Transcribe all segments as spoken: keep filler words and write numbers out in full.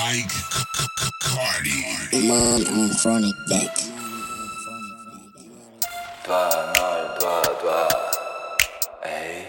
Mike Cardi. Mom on chronic deck. Два ноль два два. Эй,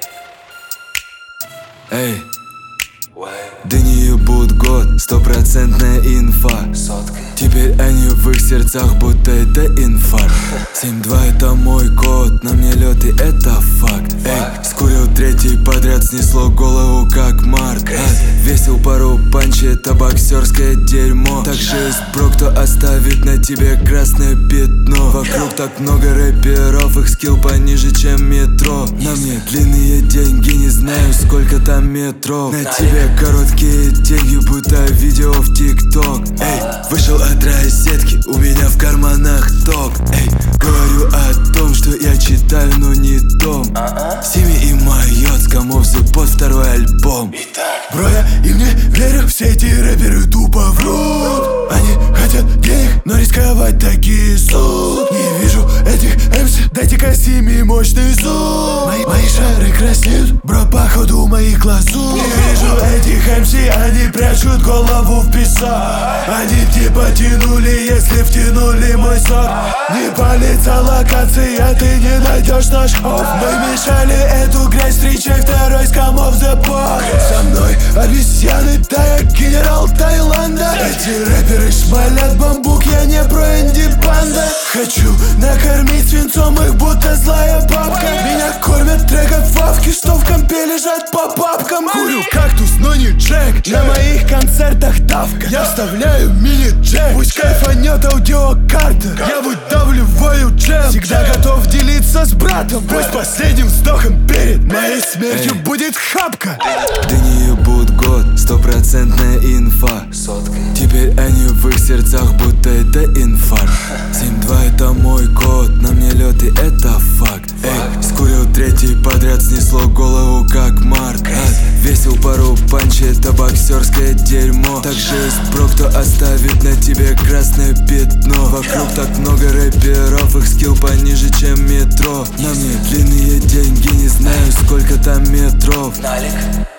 Эй, уэй, да не ебут год, стопроцентная инфа. сотка. Теперь они в их сердцах, будто это инфаркт. семь два это мой код, на мне лед и это факт. Эй, скурил третий подряд, снесло голову как Марк. А, весил пару панчи, это боксерское дерьмо. Так же есть бро, кто оставит на тебе красное пятно. Вокруг так много рэперов, их скилл пониже, чем метро. На мне длинные деньги, не знаю сколько там метров. На тебе короткие деньги, будто видео в ТикТок. Эй, вышел от розетки, у меня в карманах ток. Эй, говорю о том, что я читаю, но не том. Сими и Майот, Камовзы под второй альбом. Бро, я им не верю, все эти рэперы тупо врут. Они хотят денег, но рисковать такие суд. Не вижу этих эмси, дайте-ка Сими мощный зум. Мои, мои шары краснеют, бро, походу моих глазу. Не вижу этих эмси, они прячут голову в песок. Они типа тянули, если втянули мой сок. Не палится локация, ты не найдешь наш хоп. Мы мешали эту грязь, встречай второй скамов the box. Со мной обезьяны, да я генерал Таиланда. Эти рэперы шмалят бамбук, я не про инди-банда. Хочу накормить свинцом их, будто злая бабка. Меня кормят треком фавки, что в компе лежат по папкам. Курю кактус, но не джек. На моих концертах давка. Я вставляю мини-джек. Пусть кайфанет аудиокарта. Я выдавливаю джем. Всегда готов делиться с братом. Пусть последним вздохом перед моей смертью Эй. будет хапка. Да не ебут год, стопроцентная инфа. Сотка. Теперь они в их сердцах, будто это инфаркт. семь два это мой код, на мне лед и это факт. Эй, скурил третий подряд, снесло голову как Марк. А, весил пару панчи, это боксерское дерьмо. Так же есть бро, кто оставит на тебе красное пятно. Вокруг так много рэперов, их скилл пониже, чем метро. На мне длинные деньги, не знаю сколько там метров. Налик.